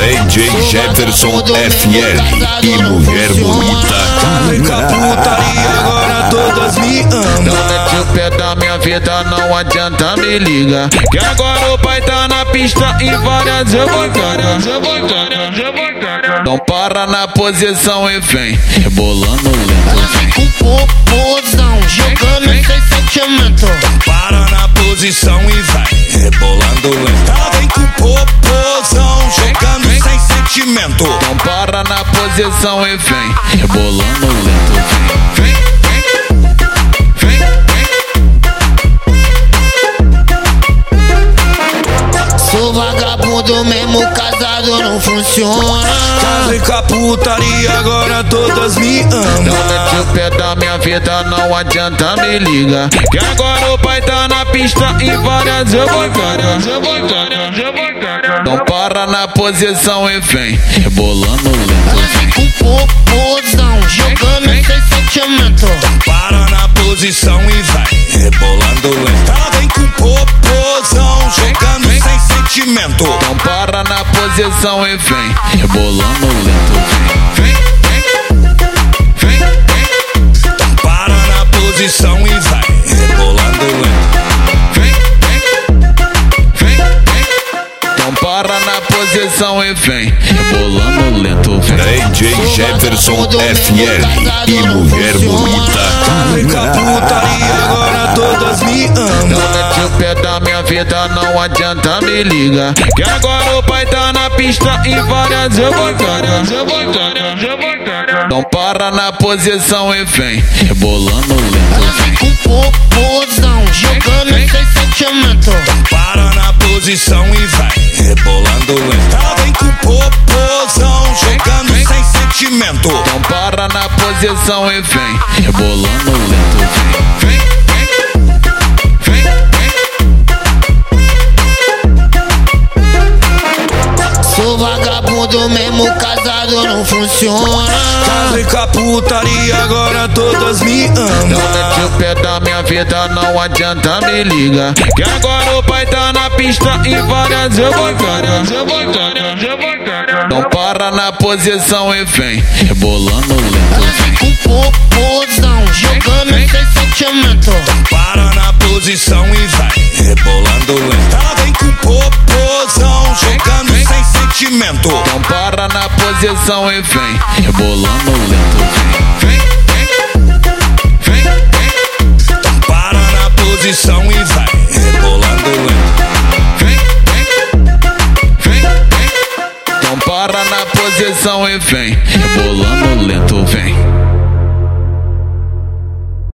DJ Jefferson FL e mulher bonita. Rica putaria, agora todas me amam. Não mete o pé da minha vida, não adianta me liga. Que agora o pai tá na pista e várias revoltadas. Não para na posição e vem rebolando lento. Com popozão, jogando sem sentimento. Para na posição e vai rebolando lento. Ela vem com popozão, jogando sem sentimento. Não para na posição e vem rebolando lento. Vem, vem, vem. Sou vagabundo mesmo, casado não funciona. Rica putaria, agora todas me amam. Não mete o pé da minha vida, não adianta me liga. Que agora o pai tá na pista e várias revoltadas. Não para na posição e vem rebolando lento. Com popozão, jogando sem sentimento. Para na posição e vai rebolando lento. Ela vem com popozão, jogando sem sentimento. Não para na posição e vem rebolando lento. Vem, vem, vem. Então para na posição e vai rebolando lento. Vem, vem, vem. Então para na posição e vem rebolando lento. DJ Jefferson FL e mulher bonita. Rica putaria, agora todas me amam. Não mete o pé da minha vida, não adianta me liga. Que agora o pai tá na pista e várias revoltadas. Não para na posição e vem rebolando lento. Com popozão, jogando sem sentimento. Para na posição e vai rebolando lento. Ela vem com popozão, jogando sem sentimento. Não para na posição e vem rebolando lento. Vem, vem, vem. Sou vagabundo mesmo, casado não funciona. Rica putaria, agora todas me amam. Não mete o pé da minha vida, não adianta me liga. Que agora o pai tá na pista e várias revoltadas. Não para na posição e vem rebolando lento. Com popozão, jogando sem sentimento. Para na posição e vai rebolando lento. Ela vem com popozão, jogando sem sentimento. Não para na posição e vem rebolando lento. Vem, vem, vem. Então para na posição e vai rebolando lento. Vem, vem, vem. Então para na posição e vem rebolando lento. Vem.